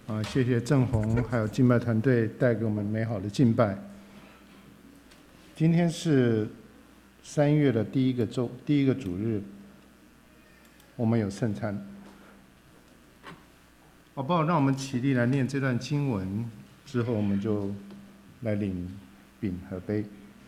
谢谢郑红还有敬拜团队带给我们美好的敬拜。今天是3月的第一个主日，我们有圣餐。好不好？让我们起立来念这段经文，之后我们就来领饼和杯。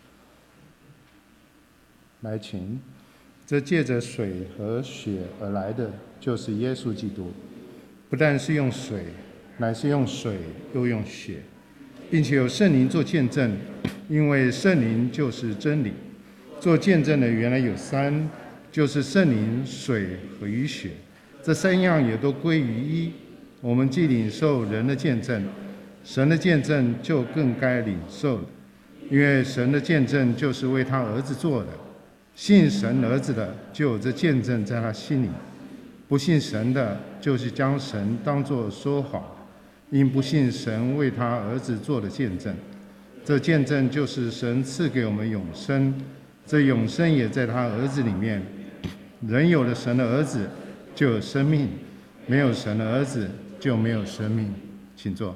来，请。这借着水和血而来的，就是耶稣基督，不但是用水，乃是用水又用血，并且有圣灵做见证，因为圣灵就是真理。做见证的原来有3，就是圣灵、水和血，这3样也都归于一。我们既领受人的见证，神的见证就更该领受了，因为神的见证就是为他儿子做的。信神儿子的，就有这见证在他心里；不信神的，就是将神当作说谎，因不信神为他儿子做的见证。这见证就是神赐给我们永生，这永生也在他儿子里面。人有了神的儿子，就有生命；没有神的儿子，就没有生命。请坐。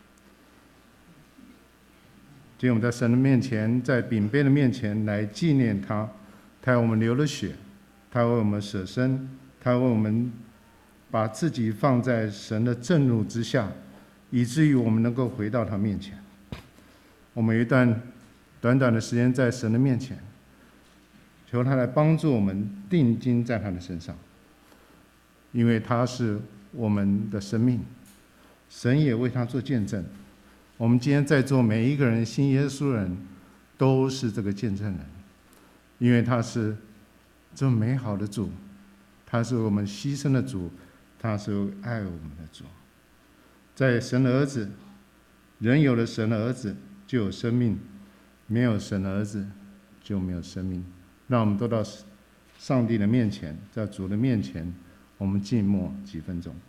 今天我们在神的面前，在饼杯的面前来纪念他。他为我们流了血，他为我们舍身，他为我们把自己放在神的震怒之下，以至于我们能够回到他面前。我们有一段短短的时间在神的面前，求他来帮助我们定睛在他的身上，因为他是我们的生命，神也为他做见证。我们今天在座每一个人信耶稣人都是这个见证人，因为他是这么美好的主，他是我们牺牲的主，他是爱我们的主。在神的儿子，人有了神的儿子就有生命，没有神的儿子就没有生命。让我们都到上帝的面前，在主的面前，我们静默几分钟。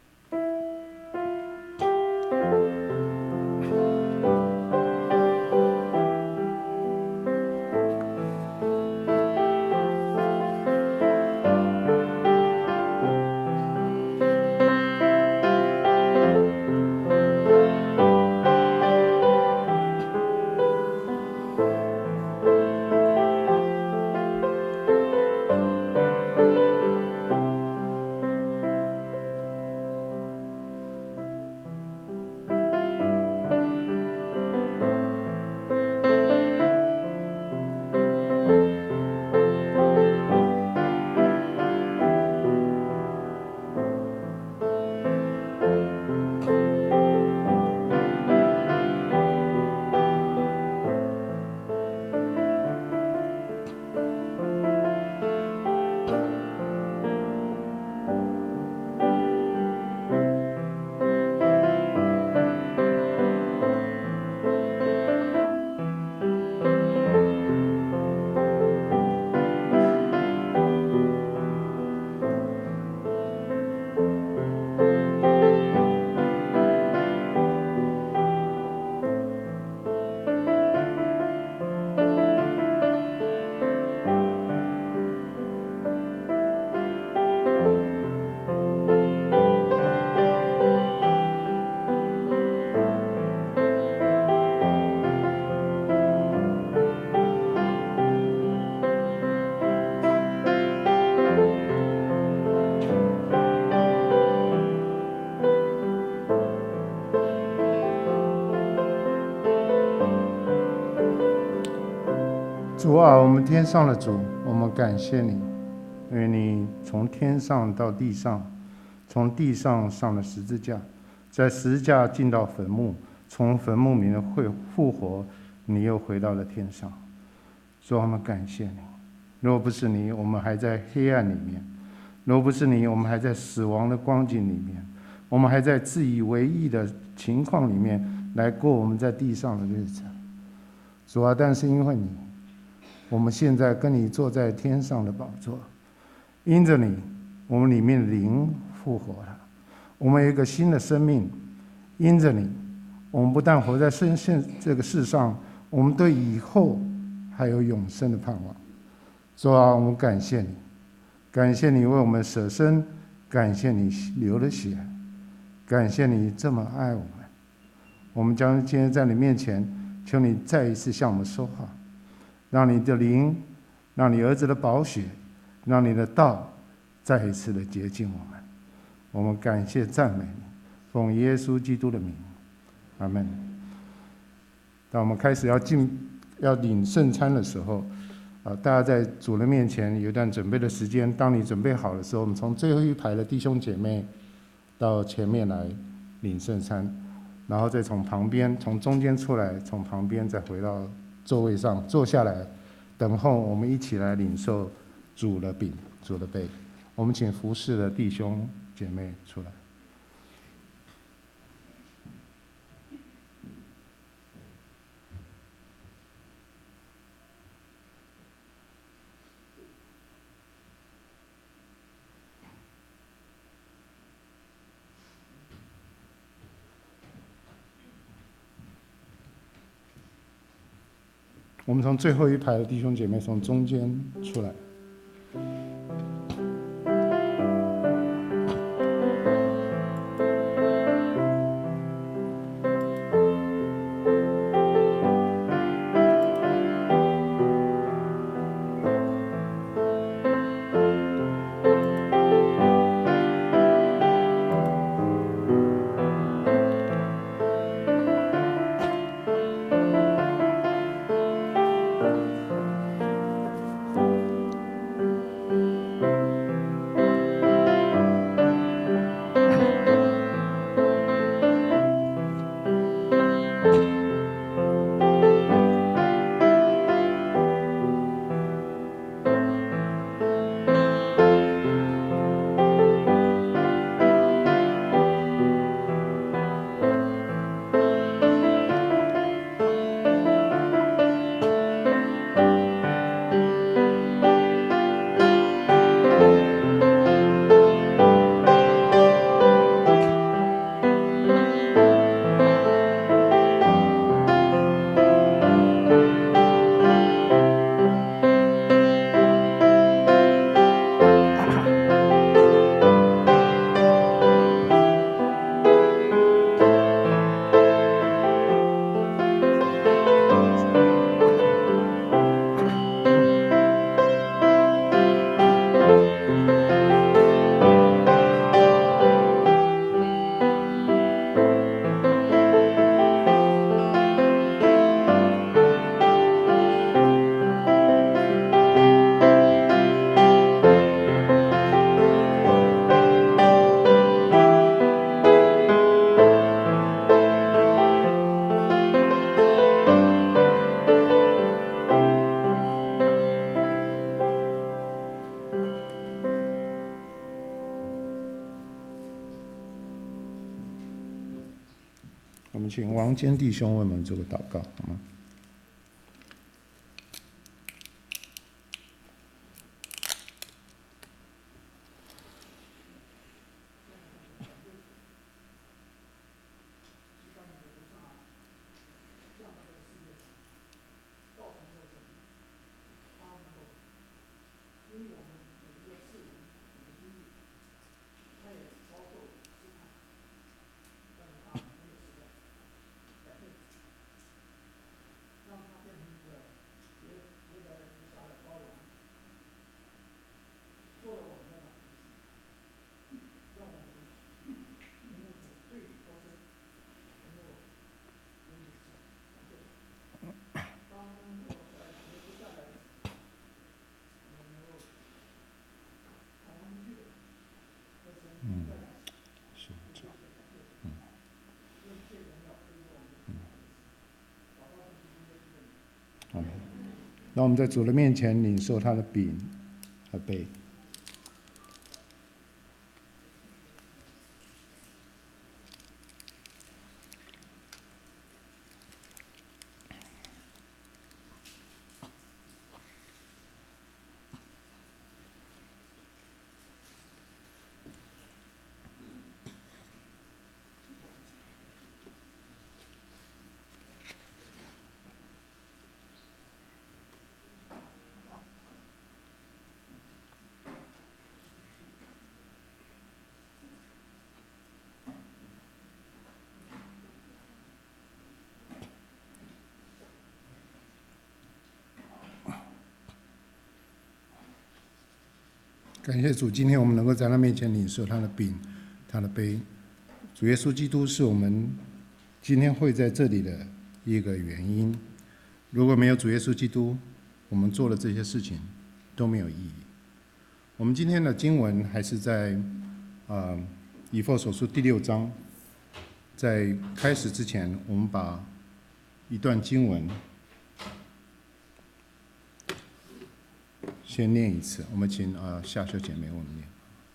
主啊，我们天上的主，我们感谢你，因为你从天上到地上，从地上上了十字架，在十字架进到坟墓，从坟墓里面复活，你又回到了天上。主啊，我们感谢你。若不是你，我们还在黑暗里面；若不是你，我们还在死亡的光景里面，我们还在自以为意的情况里面来过我们在地上的日子。主啊，但是因为你，我们现在跟你坐在天上的宝座，因着你，我们里面的灵复活了，我们有一个新的生命。因着你，我们不但活在这个世上，我们对以后还有永生的盼望。主啊，我们感谢你，感谢你为我们舍身，感谢你流了血， 感谢你这么爱我们。我们将今天在你面前，求你再一次向我们说话，让你的灵，让你儿子的宝血，让你的道再一次的洁净我们。我们感谢赞美你，奉耶稣基督的名，阿们。当我们开始要领圣餐的时候，大家在主人面前有一段准备的时间。当你准备好的时候，我们从最后一排的弟兄姐妹到前面来领圣餐，然后再从中间出来，从旁边再回到座位上坐下来，等候我们一起来领受主的饼、主的杯。我们请服侍的弟兄姐妹出来。我们从最后一排的弟兄姐妹从中间出来。我们请王坚弟兄为我们做个祷告，好吗？那我们在主的面前领受他的饼和杯。 感谢主，今天我们能够在他面前领受他的饼、他的杯。主耶稣基督是我们今天会在这里的一个原因。如果没有主耶稣基督，我们做的这些事情都没有意义。我们今天的经文还是在以弗所书第6章。在开始之前，我们把一段经文先念一次。我们请夏秀姐妹为我们念。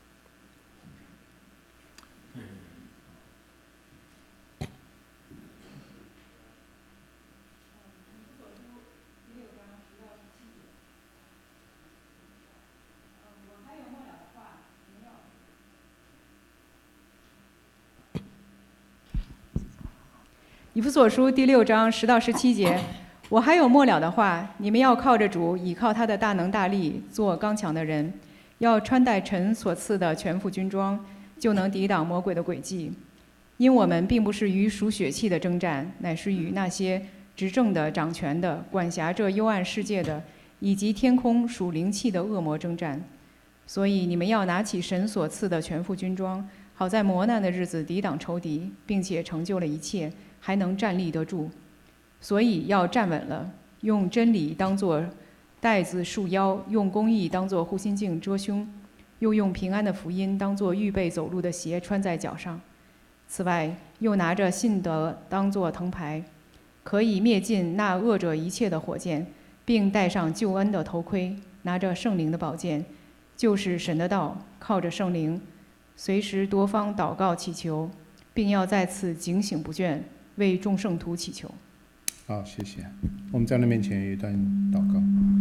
以弗所书第6章10到17节，我还有末了的话，你们要靠着主，倚靠他的大能大力，做刚强的人，要穿戴神所赐的全副军装，就能抵挡魔鬼的诡计。因我们并不是与属血气的征战，乃是与那些执政的、掌权的、管辖这幽暗世界的，以及天空属灵气的恶魔征战。所以你们要拿起神所赐的全副军装，好在磨难的日子抵挡仇敌，并且成就了一切，还能站立得住。所以要站稳了，用真理当作带子束腰，用公义当作护心镜遮胸，又用平安的福音当作预备走路的鞋穿在脚上。此外，又拿着信德当作藤牌，可以灭尽那恶者一切的火箭，并戴上救恩的头盔，拿着圣灵的宝剑，就是神的道，靠着圣灵，随时多方祷告祈求，并要再次警醒不倦，为众圣徒祈求。 好，谢谢。我们在那面前有一段祷告。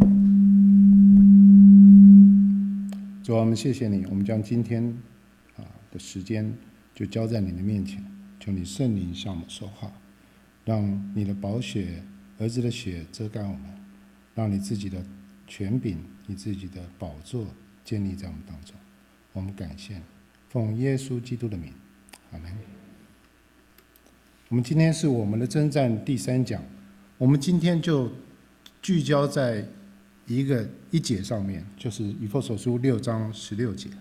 主啊，我们谢谢你，我们将今天的时间就交在你的面前，求你圣灵向我们说话，让你的宝血、儿子的血遮盖我们，让你自己的权柄、你自己的宝座建立在我们当中。我们感谢你，奉耶稣基督的名，阿们。我们今天是我们的征战第3讲，我们今天就聚焦在一节上面，就是以弗所书6章16节。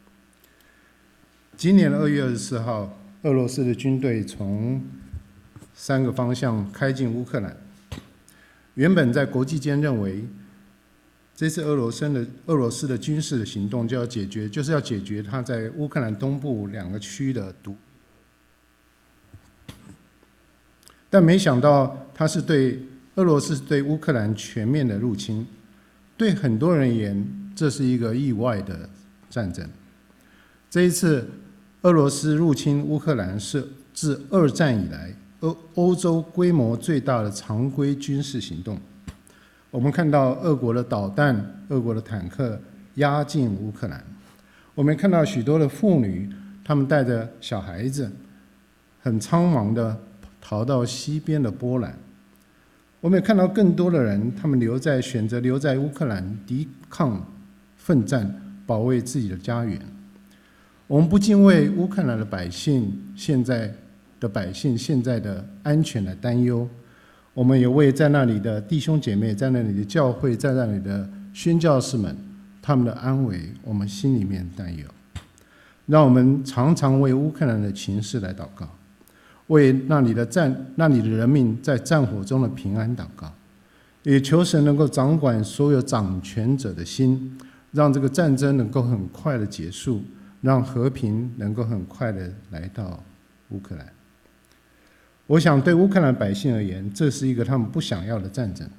今年的2月24号，俄罗斯的军队从3个方向开进乌克兰。原本在国际间认为，这次俄罗斯的军事行动就是要解决它在乌克兰东部2个区的独。但没想到，俄罗斯对乌克兰全面的入侵，对很多人而言，这是一个意外的战争。这一次，俄罗斯入侵乌克兰是自2战以来欧洲规模最大的常规军事行动。我们看到俄国的导弹、俄国的坦克压进乌克兰，我们看到许多的妇女，她们带着小孩子，很苍忙的逃到西边的波兰。我们也看到更多的人，他们选择留在乌克兰抵抗、奋战，保卫自己的家园。我们不禁为乌克兰的百姓现在的安全来担忧，我们也为在那里的弟兄姐妹、在那里的教会、在那里的宣教士们他们的安危，我们心里面担忧。让我们常常为乌克兰的情势来祷告，为那里的人民在战火中的平安祷告，也求神能够掌管所有掌权者的心，让这个战争能够很快的结束，让和平能够很快的来到乌克兰。我想对乌克兰百姓而言，这是一个他们不想要的战争。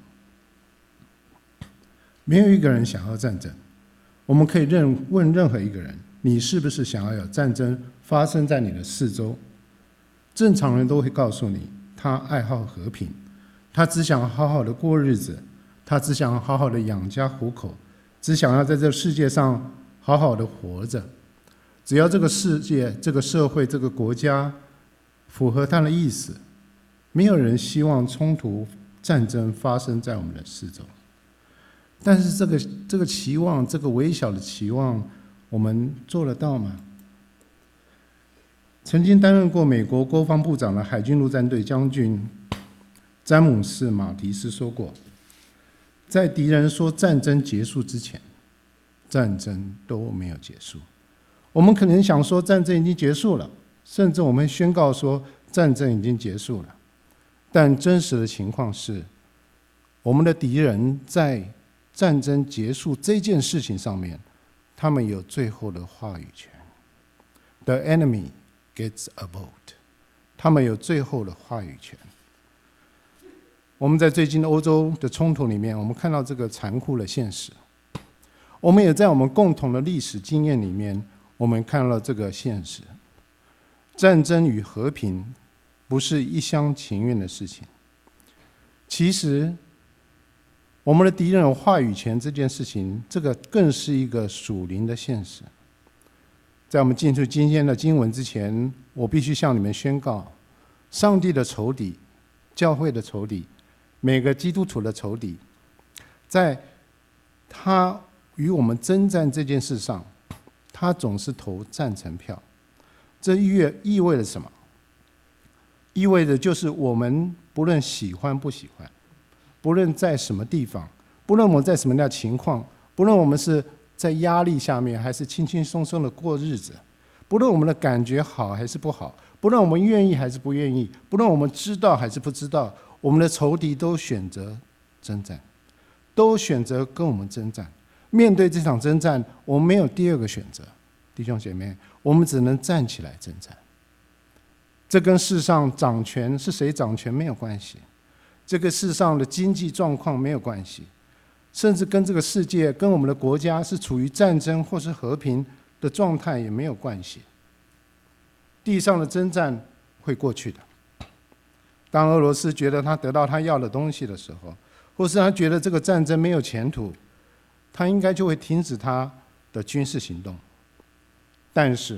没有一个人想要战争。我们可以问任何一个人，你是不是想要有战争发生在你的四周？正常人都会告诉你，他爱好和平，他只想好好的过日子，他只想好好的养家糊口，只想要在这个世界上好好的活着。只要这个世界、这个社会、这个国家符合他的意思，没有人希望冲突、战争发生在我们的四周。但是这个期望，这个微小的期望，我们做得到吗？曾经担任过美国国防部长的海军陆战队将军詹姆斯·马提斯说过，在敌人说战争结束之前， 战争都没有结束。我们可能想说战争已经结束了，甚至我们宣告说战争已经结束了，但真实的情况是，我们的敌人在战争结束这件事情上面，他们有最后的话语权。The enemy gets a vote， 他们有最后的话语权。我们在最近的欧洲的冲突里面，我们看到这个残酷的现实。我们也在我们共同的历史经验里面，我们看到了这个现实。战争与和平不是一厢情愿的事情。其实，我们的敌人有话语权这件事情，这个更是一个属灵的现实。在我们进入今天的经文之前，我必须向你们宣告：上帝的仇敌、教会的仇敌、每个基督徒的仇敌，在他与我们征战这件事上，他总是投赞成票。这意味着什么？意味着就是我们不论喜欢不喜欢，不论在什么地方，不论我们在什么样的情况，不论我们是在压力下面还是轻轻松松的过日子，不论我们的感觉好还是不好，不论我们愿意还是不愿意，不论我们知道还是不知道，我们的仇敌都选择征战，都选择跟我们征战。面对这场征战，我们没有第二个选择，弟兄姐妹，我们只能站起来征战。这跟世上掌权是谁掌权没有关系，这个世上的经济状况没有关系，甚至跟这个世界、跟我们的国家是处于战争或是和平的状态也没有关系。地上的征战会过去的。当俄罗斯觉得他得到他要的东西的时候，或是他觉得这个战争没有前途，他应该就会停止他的军事行动。但是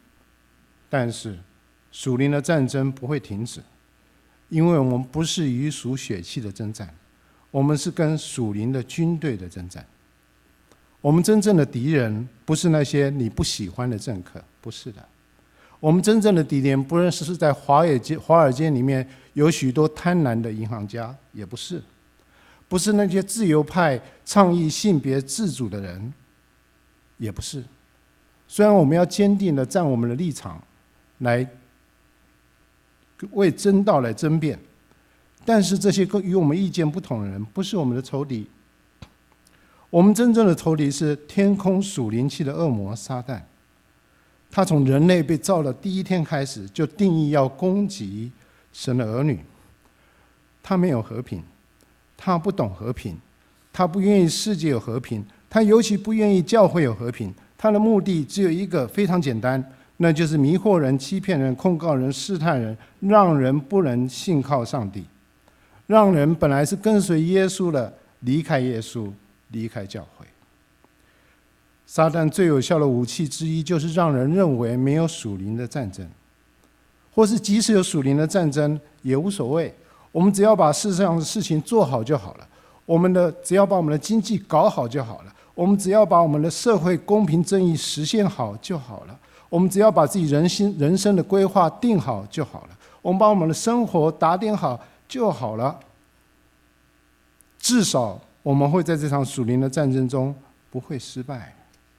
属灵的战争不会停止，因为我们不是与属血气的征战，我们是跟属灵的军队的征战。我们真正的敌人不是那些你不喜欢的政客，不是的。我们真正的敌人不论是在华尔街里面有许多贪婪的银行家，也不是，不是那些自由派倡议性别自主的人，也不是。虽然我们要坚定的站我们的立场，来为真道来争辩，但是这些与我们意见不同的人不是我们的仇敌。我们真正的仇敌是天空属灵气的恶魔撒旦。他从人类被造的第一天开始，就定义要攻击神的儿女。他没有和平，他不懂和平，他不愿意世界有和平，他尤其不愿意教会有和平。他的目的只有一个，非常简单，那就是迷惑人、欺骗人、控告人、试探人，让人不能信靠上帝，让人本来是跟随耶稣的离开耶稣，离开教会。撒旦最有效的武器之一，就是让人认为没有属灵的战争，或是即使有属灵的战争也无所谓，我们只要把世上的事情做好就好了，只要把我们的经济搞好就好了，我们只要把我们的社会公平正义实现好就好了，我们只要把自己人生的规划定好就好了，我们把我们的生活打点好就好了。至少我们会在这场属灵的战争中不会失败。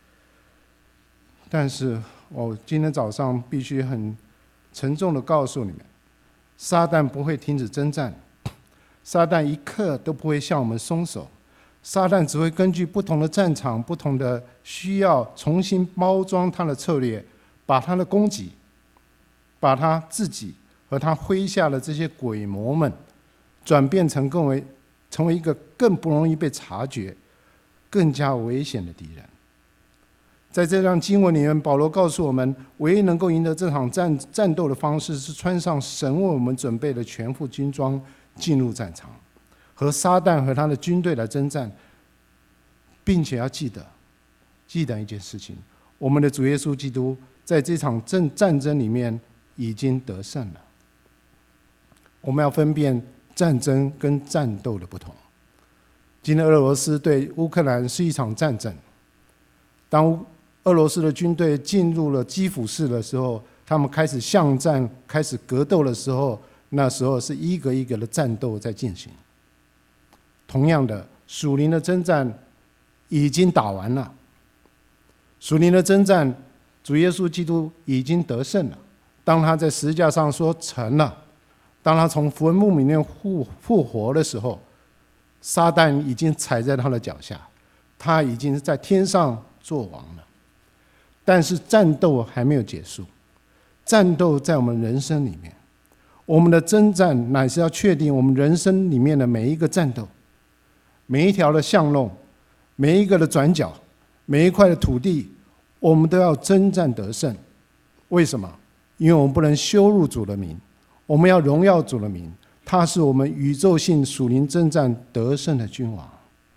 但是我今天早上必须很沉重的告诉你们，撒旦不会停止征战，撒旦一刻都不会向我们松手，撒旦只会根据不同的战场、不同的需要，重新包装他的策略，把他的攻击，把他自己和他麾下的这些鬼魔们，转变成成为一个更不容易被察觉、更加危险的敌人。在这段经文里面，保罗告诉我们，唯一能够赢得这场战斗的方式，是穿上神为我们准备的全副军装，进入战场，和撒旦和他的军队来征战，并且要记得一件事情：我们的主耶稣基督在这场战争里面已经得胜了。我们要分辨战争跟战斗的不同。今天俄罗斯对乌克兰是一场战争，当俄罗斯的军队进入了基辅市的时候，他们开始巷战、开始格斗的时候，那时候是一个一个的战斗在进行。同样的，属灵的征战已经打完了， 属灵的征战，主耶稣基督已经得胜了。当他在十字架上说成了，当他从坟墓里面复活的时候，撒旦已经踩在他的脚下，他已经在天上作王了。但是战斗还没有结束，战斗在我们人生里面，我们的征战乃是要确定我们人生里面的每一个战斗，每一条的巷弄，每一个的转角，每一块的土地，我们都要征战得胜。为什么？因为我们不能羞辱主的名，我们要荣耀主的名，他是我们宇宙性属灵征战得胜的君王。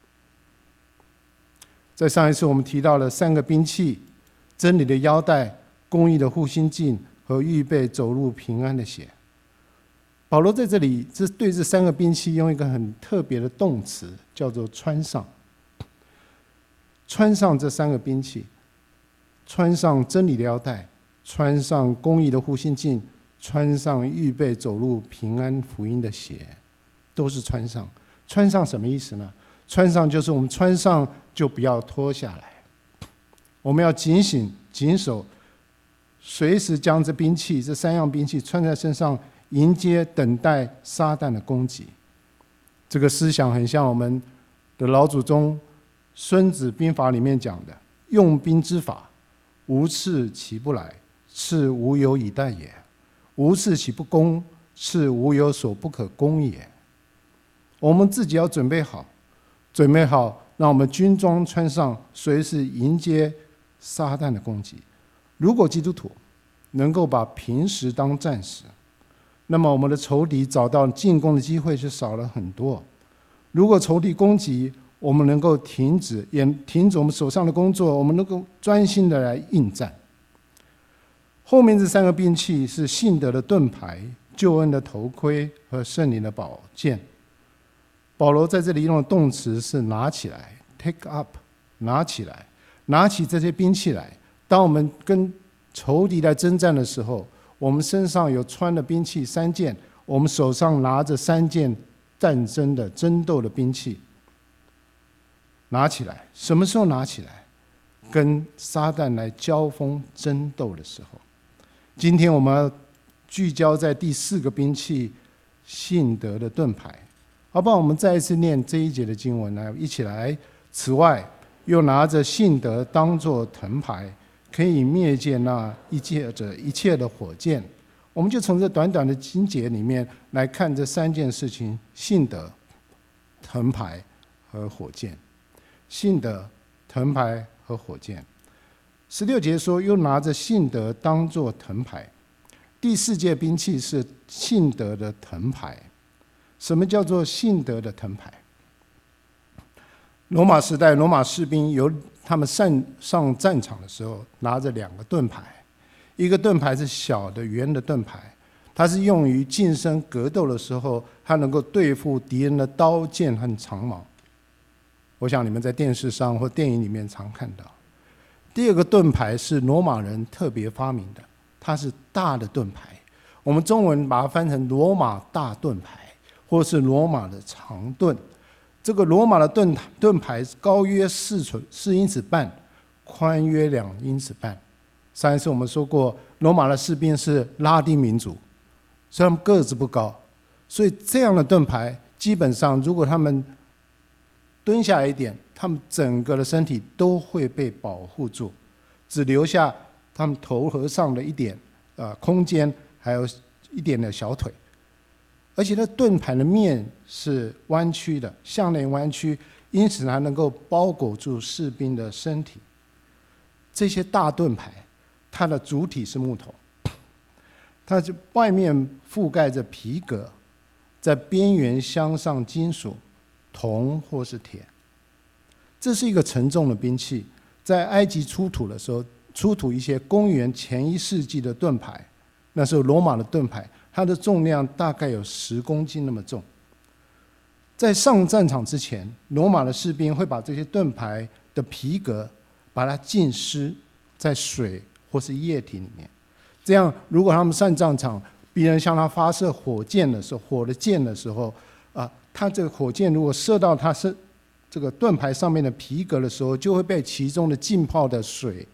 在上一次我们提到了3个兵器：真理的腰带、公义的护心镜和预备走入平安的鞋。保罗在这里对这3个兵器用一个很特别的动词，叫做穿上。穿上这3个兵器，穿上真理的腰带，穿上公义的护心镜，穿上预备走入平安福音的鞋，都是穿上。穿上什么意思呢？穿上就是我们穿上就不要脱下来，我们要警醒谨守，随时将这3样兵器穿在身上，迎接等待撒旦的攻击。这个思想很像我们的老祖宗孙子兵法里面讲的用兵之法：无刺其不来，刺无有以待也；无刺其不攻，刺无有所不可攻也。我们自己要准备好，让我们军装穿上，随时迎接撒旦的攻击。如果基督徒能够把平时当战时，那么我们的仇敌找到进攻的机会就少了很多。如果仇敌攻击，我们能够停止我们手上的工作，我们能够专心的来应战。后面这3个兵器是信德的盾牌、救恩的头盔和圣灵的宝剑。保罗在这里用的动词是拿起来 ，take up， 拿起来，拿起这些兵器来。当我们跟仇敌来征战的时候，我们身上有穿的兵器3件，我们手上拿着3件战争的争斗的兵器。拿起来，什么时候拿起来？跟撒旦来交锋争斗的时候。今天我们要聚焦在第4个兵器，信德的盾牌。好不好？我们再一次念这一节的经文来，一起来。此外，又拿着信德当作藤牌，可以灭尽那一切的火箭。我们就从这短短的经节里面来看这3件事情：信德、藤牌和火箭。信德、藤牌和火箭。16节说，又拿着信德当作藤牌。第4件兵器是信德的藤牌。什么叫做信德的藤牌？罗马时代，罗马士兵由他们上战场的时候，拿着2个盾牌。一个盾牌是小的圆的盾牌，它是用于近身格斗的时候，它能够对付敌人的刀剑和长矛。我想你们在电视上或电影里面常看到。第2个盾牌是罗马人特别发明的，它是大的盾牌，我们中文把它翻成罗马大盾牌，或是罗马的长盾。这个罗马的盾牌高约4英尺半，宽约2英尺半。上一次我们说过，罗马的士兵是拉丁民族，所以他们个子不高，所以这样的盾牌基本上如果他们蹲下来一点，他们整个的身体都会被保护住，只留下他们头和上的一点空间，还有一点的小腿。而且那盾牌的面是弯曲的，向内弯曲，因此它能够包裹住士兵的身体。这些大盾牌，它的主体是木头，它就外面覆盖着皮革，在边缘镶上金属，铜或是铁。这是一个沉重的兵器。在埃及出土的时候，出土一些公元前1世纪的盾牌，那时候罗马的盾牌，它的重量大概有10公斤那么重。在上战场之前，罗马的士兵会把这些盾牌的皮革把它浸湿在水或是液体里面，这样如果他们上战场，敌人向他发射火箭的时候，火的箭的时候，他这个火箭如果射到他是这个盾牌上面的皮革的时候，就会被其中的浸泡的水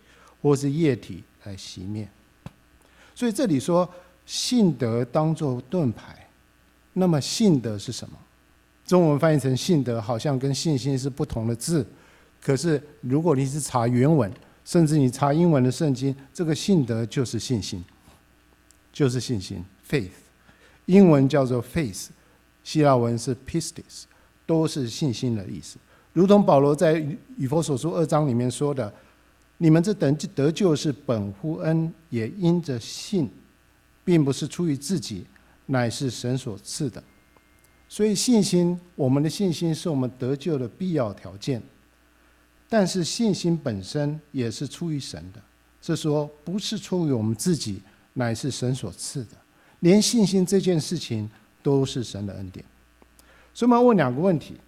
或是液体来熄灭。所以这里说信德当作盾牌，那么信德是什么？中文翻译成信德，好像跟信心是不同的字，可是如果你是查原文，甚至你查英文的圣经，这个信德就是信心，就是信心 faith， 英文叫做 faith， 希腊文是 pistis， 都是信心的意思。如同保罗在以弗所书2章里面说的，你们这等得救是本乎恩，也因着信，并不是出于自己，乃是神所赐的。所以信心，我们的信心是我们得救的必要条件，但是信心本身也是出于神的，是说不是出于我们自己，乃是神所赐的。连信心这件事情都是神的恩典。所以我们要问2个问题：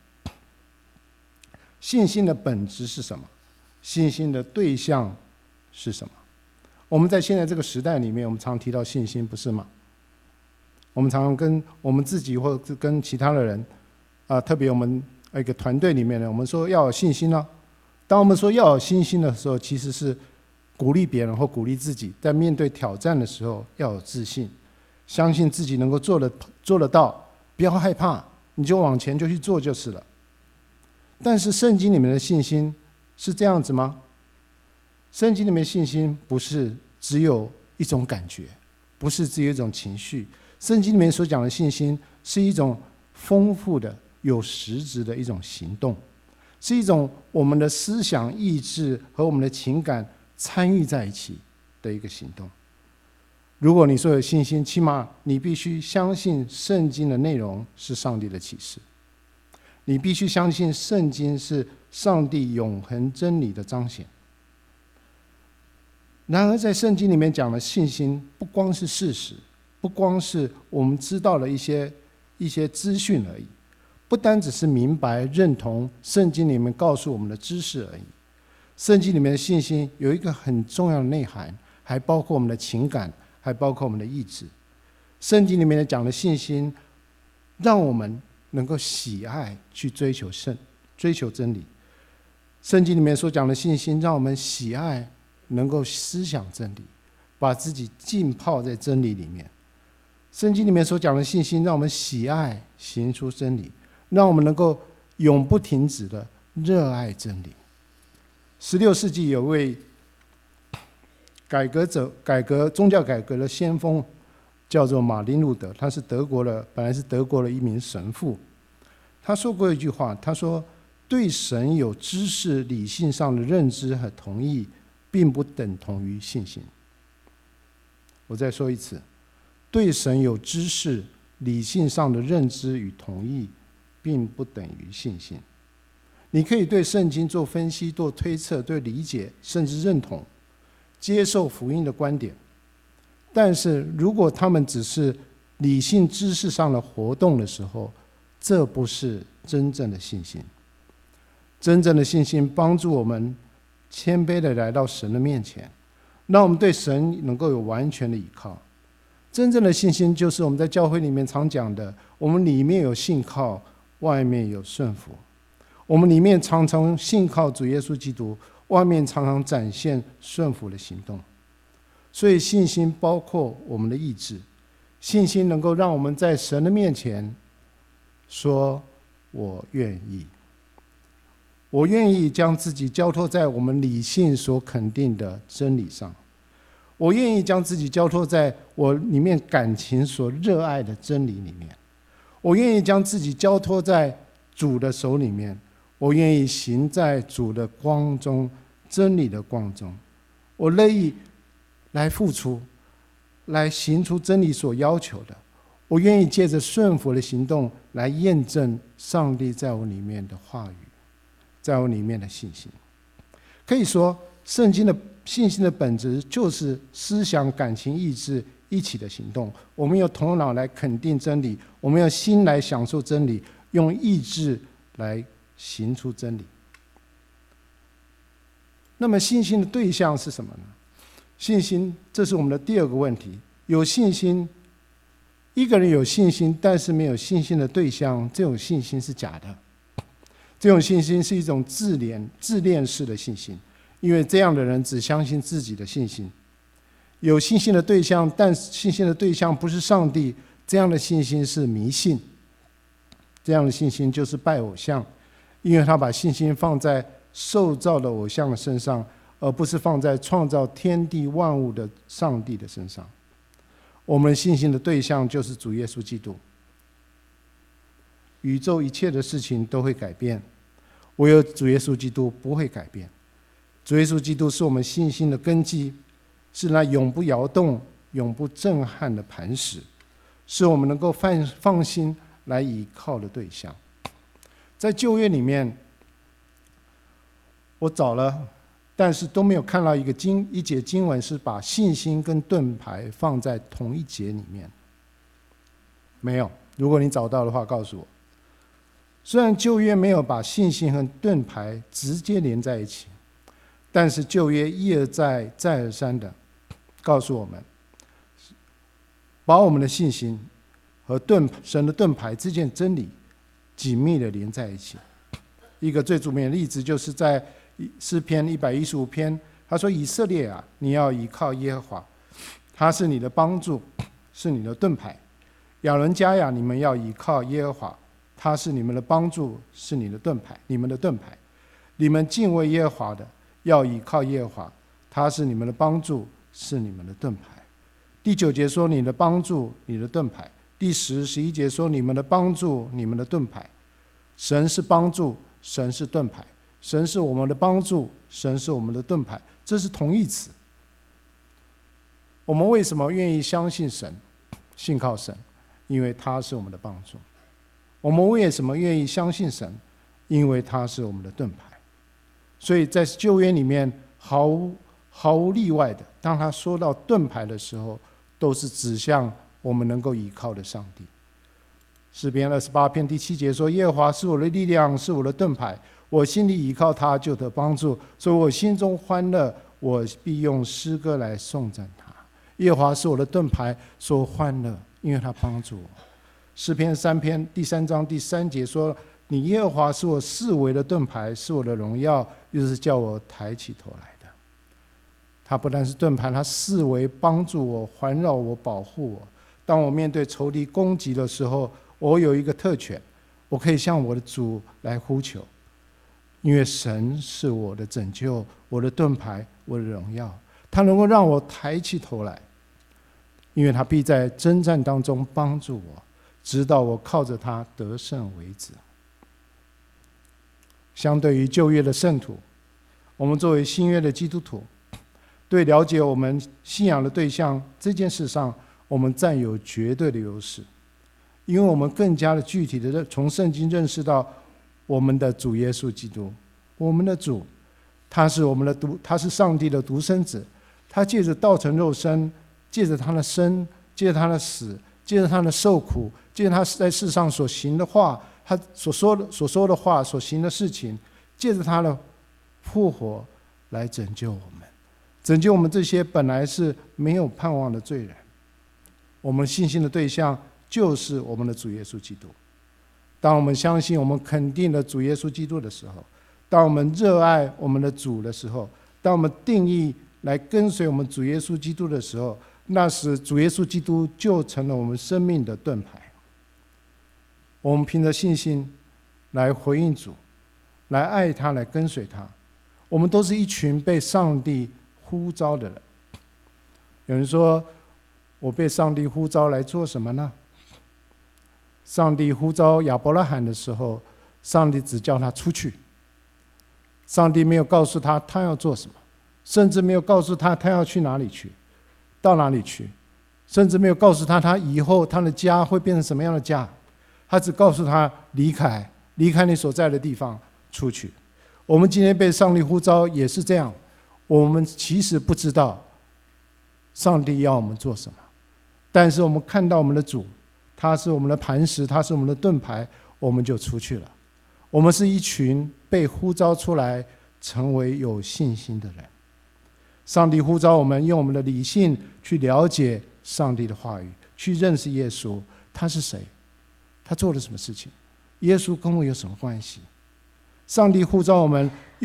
信心的本质是什么？信心的对象是什么？我们在现在这个时代里面，我们常提到信心，不是吗？我们常常跟我们自己或者跟其他的人特别我们一个团队里面呢，我们说要有信心啊。当我们说要有信心的时候，其实是鼓励别人或鼓励自己，在面对挑战的时候要有自信，相信自己能够做得到，不要害怕，你就往前就去做就是了。但是圣经里面的信心是这样子吗？圣经里面的信心不是只有一种感觉，不是只有一种情绪。圣经里面所讲的信心是一种丰富的、有实质的一种行动，是一种我们的思想、意志和我们的情感参与在一起的一个行动。如果你说有信心，起码你必须相信圣经的内容是上帝的启示，你必须相信圣经是上帝永恒真理的彰显。然而在圣经里面讲的信心不光是事实，不光是我们知道的一些资讯而已，不单只是明白认同圣经里面告诉我们的知识而已。圣经里面的信心有一个很重要的内涵，还包括我们的情感，还包括我们的意志。圣经里面讲的信心让我们能够喜爱去追求真理。圣经里面所讲的信心让我们喜爱能够思想真理，把自己浸泡在真理里面。圣经里面所讲的信心让我们喜爱行出真理，让我们能够永不停止的热爱真理。16世纪有位改革宗教改革的先锋叫做马丁路德，他是本来是德国的一名神父。他说过一句话，他说对神有知识理性上的认知和同意，并不等同于信心。我再说一次，对神有知识理性上的认知与同意，并不等于信心。你可以对圣经做分析、做推测、对理解，甚至认同、接受福音的观点，但是如果他们只是理性知识上的活动的时候，这不是真正的信心。真正的信心帮助我们谦卑地来到神的面前，让我们对神能够有完全的依靠。真正的信心就是我们在教会里面常讲的，我们里面有信靠，外面有顺服。我们里面常常信靠主耶稣基督，外面常常展现顺服的行动。所以信心包括我们的意志，信心能够让我们在神的面前说我愿意，我愿意将自己交托在我们理性所肯定的真理上，我愿意将自己交托在我里面感情所热爱的真理里面，我愿意将自己交托在主的手里面，我愿意行在主的光中，真理的光中，我乐意来付出，来行出真理所要求的。我愿意借着顺服的行动来验证上帝在我里面的话语，在我里面的信心。可以说，圣经的信心的本质就是思想、感情、意志一起的行动。我们用头脑来肯定真理，我们用心来享受真理，用意志来行出真理。那么信心的对象是什么呢？信心，这是我们的第2个问题。有信心，一个人有信心，但是没有信心的对象，这种信心是假的。这种信心是一种自恋式的信心， 因为这样的人只相信自己的信心。有信心的对象，但信心的对象不是上帝，这样的信心是迷信，这样的信心就是拜偶像，因为他把信心放在受造的偶像的身上，而不是放在创造天地万物的上帝的身上。我们信心的对象就是主耶稣基督。宇宙一切的事情都会改变，唯有主耶稣基督不会改变。主耶稣基督是我们信心的根基，是那永不摇动、永不震撼的磐石，是我们能够放心来倚靠的对象。在旧约里面，我找了，但是都没有看到一节经文是把信心跟盾牌放在同一节里面，没有。如果你找到的话，告诉我。虽然旧约没有把信心和盾牌直接连在一起，但是旧约一而再再而三的告诉我们，把我们的信心和神的盾牌之间真理紧密的连在一起。一个最著名的例子就是在诗篇115篇，他说：以色列啊，你要依靠耶和华，他是你的帮助，是你的盾牌。亚伦家呀，你们要依靠耶和华，他是你们的帮助，是你的盾牌，你们的盾牌。你们敬畏耶和华的，要依靠耶和华，他是你们的帮助，是你们的盾牌。第9节说你的帮助，你的盾牌。第10、11节说你们的帮助，你们的盾牌。神是帮助，神是盾牌。神是我们的帮助，神是我们的盾牌，这是同义词。我们为什么愿意相信神、信靠神？因为他是我们的帮助。我们为什么愿意相信神？因为他是我们的盾牌。所以在旧约里面毫无例外的，当他说到盾牌的时候，都是指向我们能够依靠的上帝。诗篇28篇第7节说：耶和华是我的力量，是我的盾牌，我心里依靠他，就得帮助，所以我心中欢乐，我必用诗歌来颂赞他。耶和华是我的盾牌，说欢乐，因为他帮助我。诗篇3篇第3章第3节说：你耶和华是我四围的盾牌，是我的荣耀，又是叫我抬起头来的。他不但是盾牌，他四围帮助我，环绕我，保护我。当我面对仇敌攻击的时候，我有一个特权，我可以向我的主来呼求，因为神是我的拯救，我的盾牌，我的荣耀，他能够让我抬起头来，因为他必在征战当中帮助我，直到我靠着他得胜为止。相对于旧约的圣徒，我们作为新约的基督徒，对了解我们信仰的对象这件事上，我们占有绝对的优势，因为我们更加的具体的从圣经认识到我们的主耶稣基督，我们的主，他是上帝的独生子，他借着道成肉身，借着他的生，借着他的死，借着他的受苦，借着他在世上所行的话，他所说的话，所行的事情，借着他的复活来拯救我们，拯救我们这些本来是没有盼望的罪人。我们信心的对象就是我们的主耶稣基督。当我们相信，我们肯定了主耶稣基督的时候，当我们热爱我们的主的时候，当我们定义来跟随我们主耶稣基督的时候，那时主耶稣基督就成了我们生命的盾牌。我们凭着信心来回应主，来爱他，来跟随他。我们都是一群被上帝呼召的人。有人说，我被上帝呼召来做什么呢？上帝呼召亚伯拉罕的时候，上帝只叫他出去，上帝没有告诉他他要做什么，甚至没有告诉他他要去哪里去，到哪里去，甚至没有告诉他他以后他的家会变成什么样的家，他只告诉他离开你所在的地方，出去。我们今天被上帝呼召也是这样，我们其实不知道上帝要我们做什么，但是我们看到我们的主，他是我们的磐石，他是我们的盾牌，我们就出去了。我们是一群被呼召出来成为有信心的人。上帝呼召我们用我们的理性去了解上帝的话语，去认识耶稣，他是谁，他做了什么事情，耶稣跟我有什么关系。上帝呼召我们用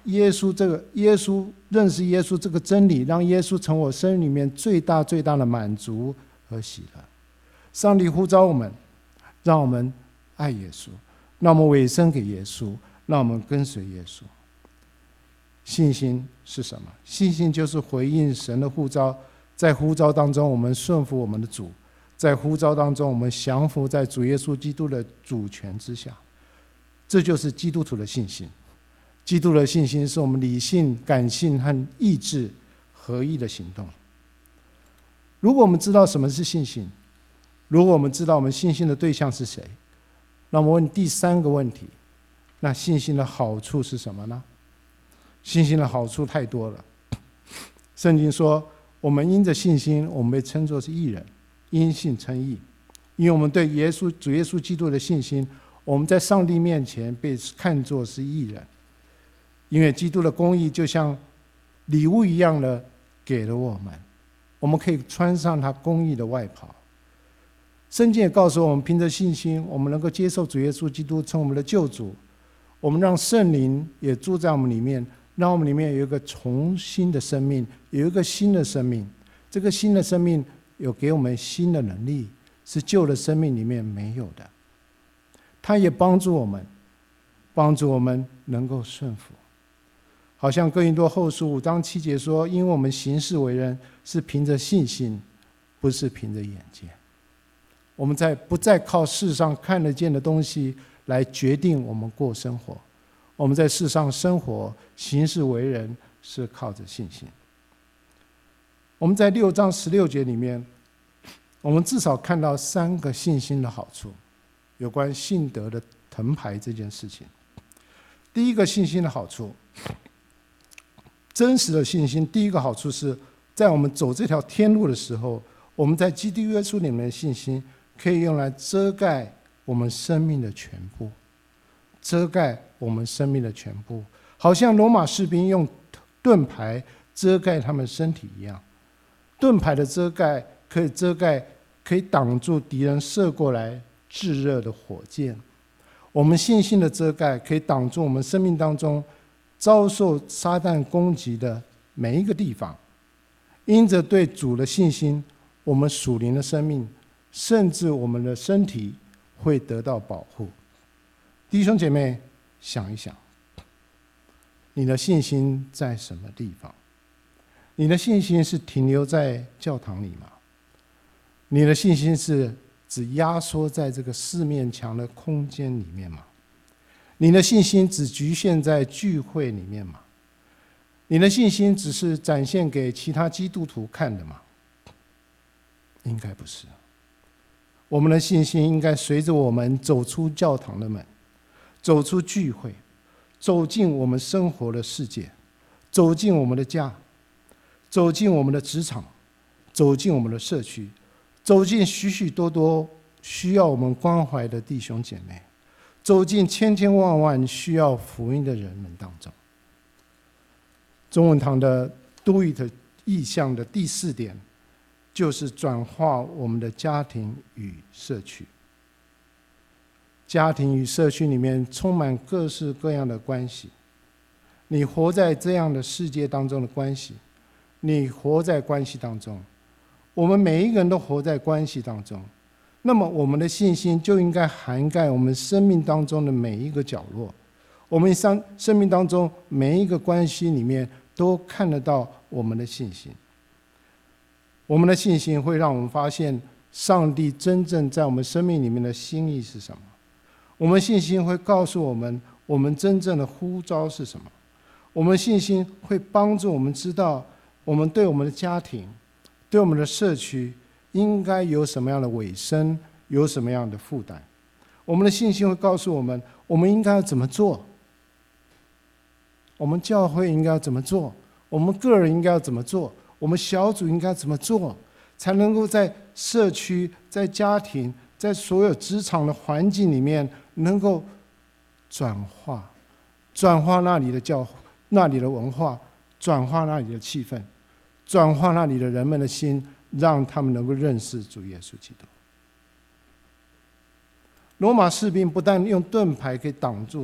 耶稣认识耶稣这个真理，让耶稣成我生命里面最大的满足和喜乐。上帝呼召我们，让我们爱耶稣，让我们委身给耶稣，让我们跟随耶稣。信心是什么？信心就是回应神的呼召，在呼召当中我们顺服我们的主，在呼召当中我们降服在主耶稣基督的主权之下。这就是基督徒的信心。基督的信心是我们理性、感性和意志合一的行动。如果我们知道什么是信心，如果我们知道我们信心的对象是谁，那我问第三个问题，那信心的好处是什么呢？信心的好处太多了。圣经说，我们因着信心，我们被称作是义人，因信称义。因为我们对主耶稣基督的信心，我们在上帝面前被看作是义人。因为基督的公义就像礼物一样的给了我们，我们可以穿上他公义的外袍。圣经也告诉我们，凭着信心，我们能够接受主耶稣基督成我们的救主。我们让圣灵也住在我们里面，让我们里面有一个重新的生命，有一个新的生命。这个新的生命有给我们新的能力，是旧的生命里面没有的。他也帮助我们能够顺服。好像哥林多后书5章7节说，因为我们行事为人是凭着信心，不是凭着眼见。我们不再靠世上看得见的东西来决定我们过生活，我们在世上生活行事为人是靠着信心。我们在6章16节里面，我们至少看到3个信心的好处，有关信德的藤牌这件事情。第一个信心的好处，真实的信心，第一个好处是在我们走这条天路的时候，我们在基督耶稣里面的信心可以用来遮盖我们生命的全部，遮盖我们生命的全部，好像罗马士兵用盾牌遮盖他们身体一样。盾牌的遮盖可以挡住敌人射过来炙热的火箭。我们信心的遮盖可以挡住我们生命当中遭受撒旦攻击的每一个地方。因着对主的信心，我们属灵的生命甚至我们的身体会得到保护。弟兄姐妹，想一想，你的信心在什么地方？你的信心是停留在教堂里吗？你的信心是只压缩在这个4面墙的空间里面吗？你的信心只局限在聚会里面吗？你的信心只是展现给其他基督徒看的吗？应该不是。我们的信心应该随着我们走出教堂的门，走出聚会，走进我们生活的世界，走进我们的家，走进我们的职场，走进我们的社区，走进许许多多需要我们关怀的弟兄姐妹，走进千千万万需要福音的人们当中。中文堂的 Do It 意向的第4点，就是转化我们的家庭与社区。家庭与社区里面充满各式各样的关系，你活在这样的世界当中的关系，你活在关系当中，我们每一个人都活在关系当中。那么我们的信心就应该涵盖我们生命当中的每一个角落，我们生命当中每一个关系里面都看得到我们的信心。我们的信心会让我们发现上帝真正在我们生命里面的心意是什么。我们信心会告诉我们，我们真正的呼召是什么。我们信心会帮助我们知道，我们对我们的家庭，对我们的社区应该有什么样的委身，有什么样的负担。我们的信心会告诉我们，我们应该要怎么做，我们教会应该要怎么做，我们个人应该要怎么做，我们小组应该怎么做，才能够在社区、在家庭、在所有职场的环境里面能够转化那里的那里的文化，转化那里的气氛，转化那里的人们的心，让他们能够认识主耶稣基督。罗马士兵不但用盾牌可以挡住他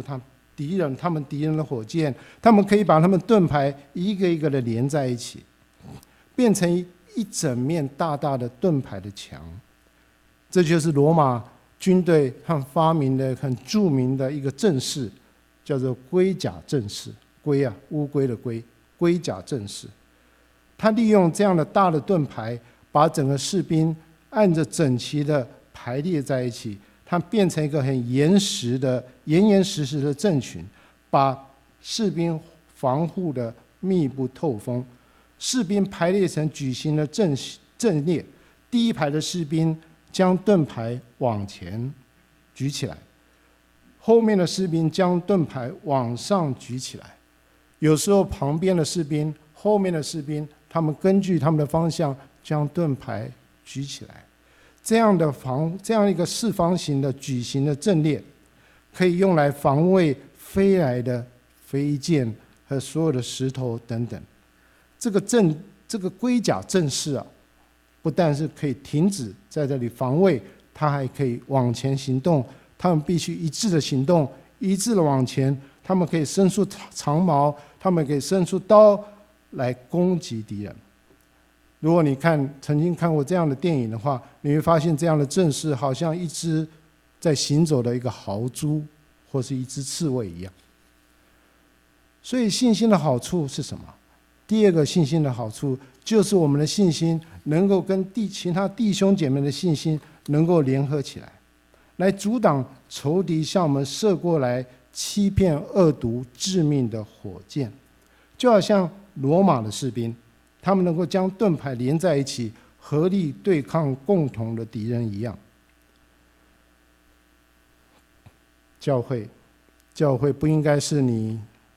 敌人的火箭，他们可以把他们盾牌一个一个的连在一起，变成一整面大大的盾牌的墙。这就是罗马军队和发明的很著名的一个阵势，叫做龟甲阵势。龟啊，乌龟的龟，龟甲阵势。他利用这样的大的盾牌，把整个士兵按着整齐的排列在一起，它变成一个很严实实的阵群，把士兵防护的密不透风。士兵排列成矩形的阵列，第一排的士兵将盾牌往前举起来，后面的士兵将盾牌往上举起来。有时候旁边的士兵、后面的士兵，他们根据他们的方向将盾牌举起来。这样一个四方形的矩形的阵列，可以用来防卫飞来的飞剑和所有的石头等等。这个龟甲阵势啊，不但是可以停止在这里防卫，它还可以往前行动。他们必须一致的行动，一致的往前。他们可以伸出长矛，他们可以伸出刀来攻击敌人。如果你曾经看过这样的电影的话，你会发现这样的阵势好像一只在行走的一个豪猪，或是一只刺猬一样。所以信心的好处是什么？第二个信心的好处就是我们的信心能够跟其他弟兄姐妹的信心能够联合起来，来阻挡仇敌向我们射过来欺骗、恶毒、致命的火箭。就好像罗马的士兵，他们能够将盾牌连在一起，合力对抗共同的敌人一样。教会不应该是你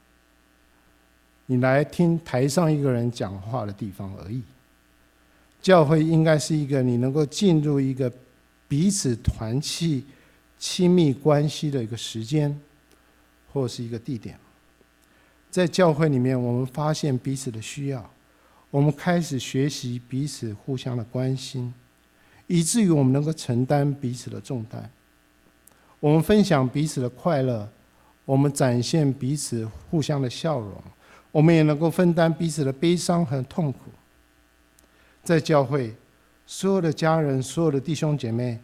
来听台上一个人讲话的地方而已。教会应该是一个你能够进入一个彼此团契、亲密关系的一个时间，或是一个地点。在教会里面，我们发现彼此的需要，我们开始学习彼此互相的关心，以至于我们能够承担彼此的重担。我们分享彼此的快乐，我们展现彼此互相的笑容，我们也能够分担彼此的悲伤和痛苦。在教会，所有的家人、所有的弟兄姐妹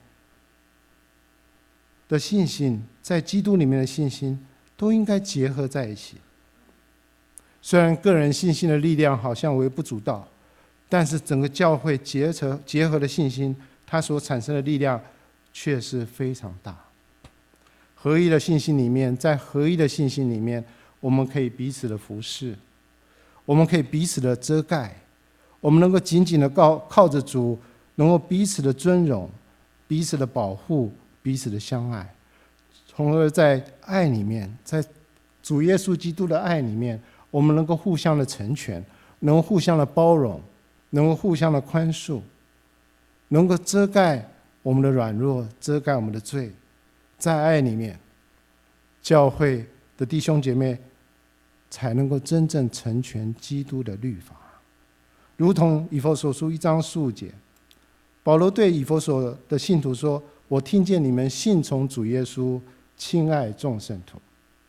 的信心，在基督里面的信心，都应该结合在一起。虽然个人信心的力量好像微不足道，但是整个教会结合的信心，它所产生的力量却是非常大。合一的信心里面，在合一的信心里面，我们可以彼此的服侍，我们可以彼此的遮盖，我们能够紧紧的靠着主，能够彼此的尊荣，彼此的保护，彼此的相爱，从而在爱里面，在主耶稣基督的爱里面，我们能够互相的成全，能够互相的包容，能够互相的宽恕，能够遮盖我们的软弱，遮盖我们的罪。在爱里面，教会的弟兄姐妹才能够真正成全基督的律法。如同以弗所书1章15节，保罗对以弗所的信徒说：我听见你们信从主耶稣，亲爱众圣徒。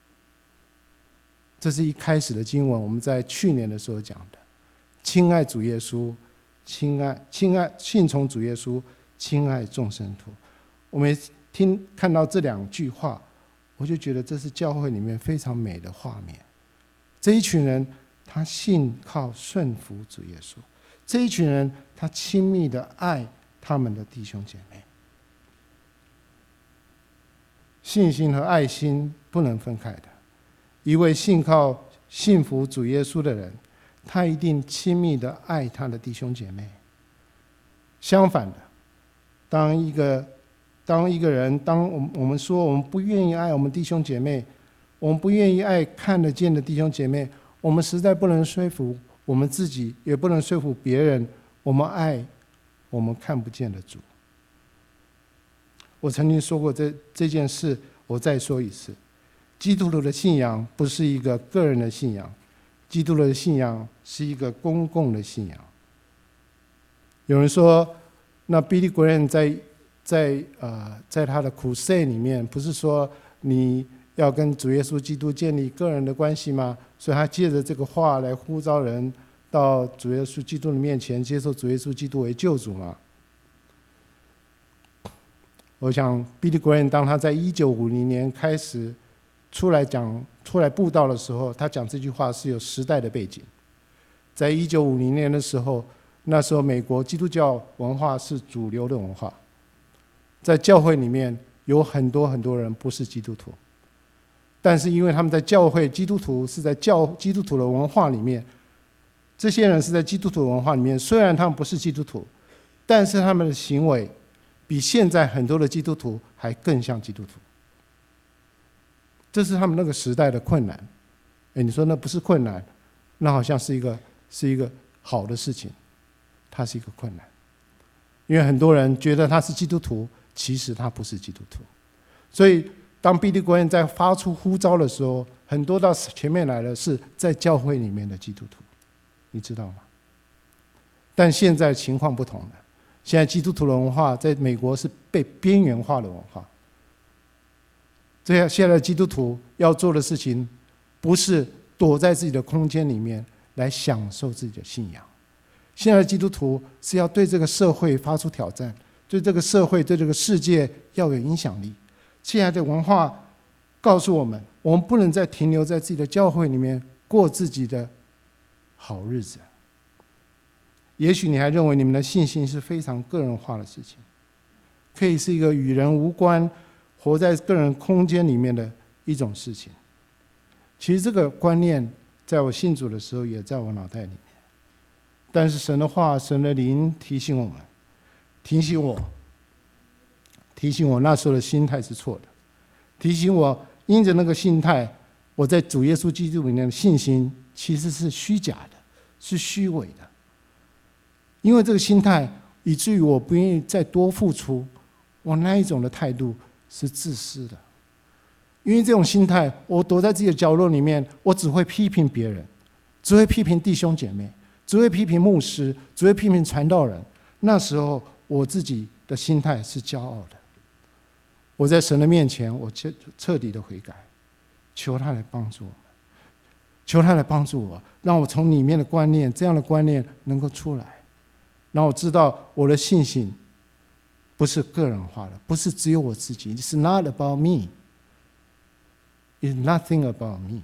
这是一开始的经文，我们在去年的时候讲的。亲爱主耶稣，亲爱信从主耶稣，亲爱众圣徒。我们看到这两句话，我就觉得这是教会里面非常美的画面。这一群人，他信靠顺服主耶稣；这一群人，他亲密的爱他们的弟兄姐妹。信心和爱心不能分开的。一位信服主耶稣的人，他一定亲密的爱他的弟兄姐妹。相反的，当我们说我们不愿意爱我们弟兄姐妹，我们不愿意爱看得见的弟兄姐妹，我们实在不能说服我们自己，也不能说服别人，我们爱我们看不见的主。我曾经说过这件事，我再说一次。基督徒的信仰不是一个个人的信仰，基督徒的信仰是一个公共的信仰。有人说，那 Billy Graham 在他的 crusade 里面，不是说你要跟主耶稣基督建立个人的关系吗？所以他借着这个话来呼召人到主耶稣基督的面前，接受主耶稣基督为救主吗？我想 Billy Graham 当他在1950年开始出来布道的时候，他讲这句话是有时代的背景。在1950年的时候，那时候美国基督教文化是主流的文化，在教会里面有很多人不是基督徒，但是因为他们在教会，基督徒是在基督徒的文化里面，这些人是在基督徒的文化里面，虽然他们不是基督徒，但是他们的行为比现在很多的基督徒还更像基督徒。这是他们那个时代的困难。你说那不是困难，那好像是一个好的事情，它是一个困难，因为很多人觉得他是基督徒，其实他不是基督徒。所以当Billy Graham在发出呼召的时候，很多到前面来的是在教会里面的基督徒，你知道吗？但现在情况不同了，现在基督徒的文化在美国是被边缘化的文化。这样现在的基督徒要做的事情，不是躲在自己的空间里面来享受自己的信仰。现在的基督徒是要对这个社会发出挑战，对这个社会、对这个世界要有影响力。现在的文化告诉我们，我们不能再停留在自己的教会里面过自己的好日子。也许你还认为你们的信心是非常个人化的事情，可以是一个与人无关、活在个人空间里面的一种事情。其实这个观念在我信主的时候也在我脑袋里面，但是神的话、神的灵提醒我们，提醒我那时候的心态是错的，提醒我因着那个心态，我在主耶稣基督里面的信心其实是虚假的，是虚伪的。因为这个心态，以至于我不愿意再多付出，我那一种的态度是自私的。因为这种心态，我躲在自己的角落里面，我只会批评别人，只会批评弟兄姐妹，只会批评牧师，只会批评传道人。那时候我自己的心态是骄傲的。我在神的面前，我彻底的悔改，求他来帮助我们，求他来帮助我，让我从里面的观念，这样的观念能够出来，让我知道我的信心不是个人化的，不是只有我自己。It's not about me. It's nothing about me.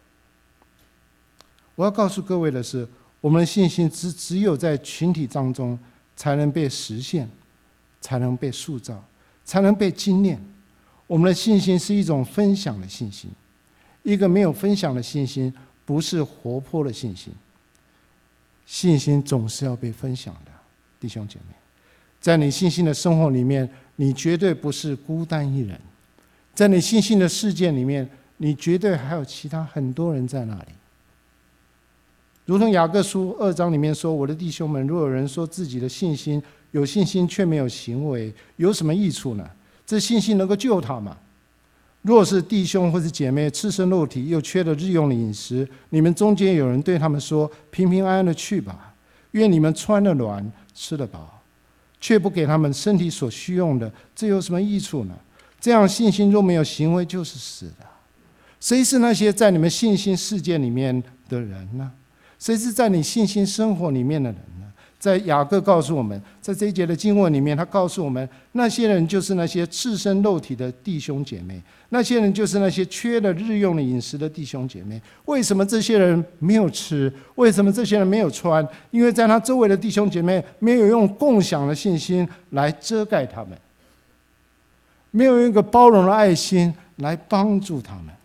我要告诉各位的是，我们的信心只有在群体当中才能被实现，才能被塑造，才能被精炼。我们的信心是一种分享的信心，一个没有分享的信心不是活泼的信心。信心总是要被分享的，弟兄姐妹，在你信心的生活里面，你绝对不是孤单一人，在你信心的事件里面，你绝对还有其他很多人在那里。如同雅各书2章里面说，我的弟兄们，若有人说自己的信心有信心却没有行为，有什么益处呢？这信心能够救他吗？若是弟兄或是姐妹赤身肉体，又缺了日用的饮食，你们中间有人对他们说，平平安安的去吧，愿你们穿得暖，吃得饱，却不给他们身体所需用的，这有什么益处呢？这样信心若没有行为，就是死的。谁是那些在你们信心世界里面的人呢？谁是在你信心生活里面的人呢？在雅各告诉我们，在这一节的经文里面，他告诉我们，那些人就是那些赤身肉体的弟兄姐妹，那些人就是那些缺了日用的饮食的弟兄姐妹。为什么这些人没有吃？为什么这些人没有穿？因为在他周围的弟兄姐妹没有用共享的信心来遮盖他们，没有用一个包容的爱心来帮助他们。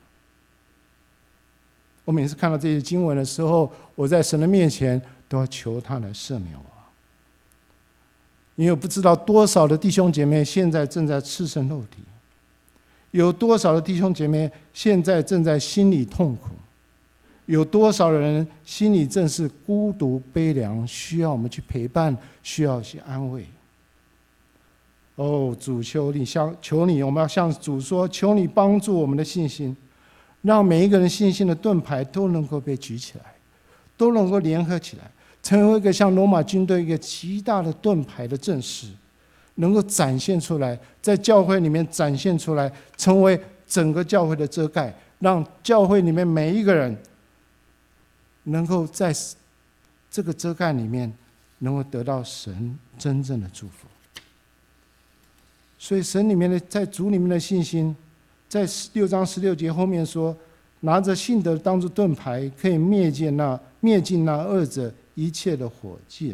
我每次看到这些经文的时候，我在神的面前都要求他来赦免我，因为我不知道多少的弟兄姐妹现在正在赤身肉体，有多少的弟兄姐妹现在正在心里痛苦，有多少人心里正是孤独悲凉，需要我们去陪伴，需要去安慰。哦，主，求你，我们要向主说，求你帮助我们的信心，让每一个人信心的盾牌都能够被举起来，都能够联合起来，成为一个像罗马军队一个极大的盾牌的阵势，能够展现出来，在教会里面展现出来，成为整个教会的遮盖，让教会里面每一个人能够在这个遮盖里面能够得到神真正的祝福。所以神里面的在主里面的信心，在6章16节后面说，拿着信德当作盾牌，可以灭尽那恶者一切的火箭。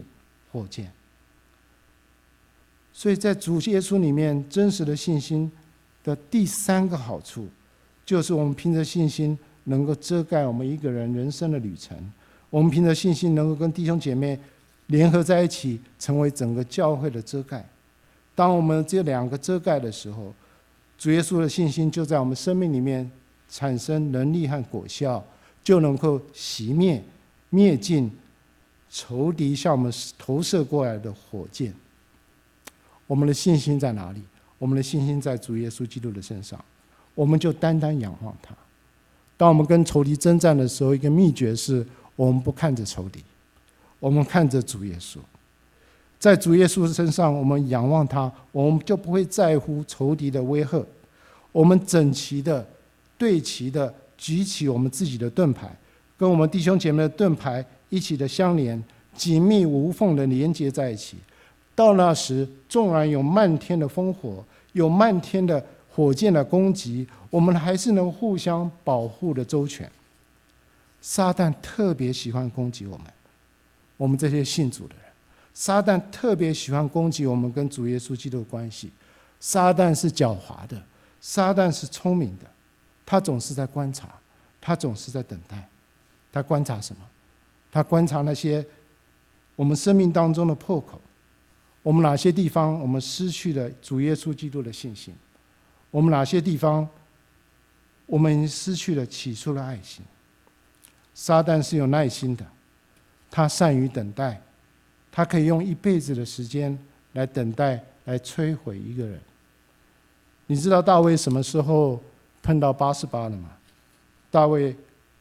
所以在主耶稣里面真实的信心的第3个好处，就是我们凭着信心能够遮盖我们一个人人生的旅程，我们凭着信心能够跟弟兄姐妹联合在一起，成为整个教会的遮盖。当我们这2个遮盖的时候，主耶稣的信心就在我们生命里面产生能力和果效，就能够熄灭尽仇敌向我们投射过来的火箭。我们的信心在哪里？我们的信心在主耶稣基督的身上，我们就单单仰望他。当我们跟仇敌征战的时候，一个秘诀是我们不看着仇敌，我们看着主耶稣。在主耶稣身上，我们仰望他，我们就不会在乎仇敌的威吓。我们整齐的、对齐的举起我们自己的盾牌，跟我们弟兄姐妹的盾牌一起的相连，紧密无缝的连接在一起。到那时，纵然有漫天的烽火，有漫天的火箭的攻击，我们还是能互相保护的周全。撒旦特别喜欢攻击我们这些信主的人。撒旦特别喜欢攻击我们跟主耶稣基督的关系。撒旦是狡猾的，撒旦是聪明的，他总是在观察，他总是在等待。他观察什么？他观察那些我们生命当中的破口，我们哪些地方我们失去了主耶稣基督的信心，我们哪些地方我们失去了起初的爱心。撒旦是有耐心的，他善于等待，他可以用一辈子的时间来等待，来摧毁一个人。你知道大卫什么时候碰到88了吗？大卫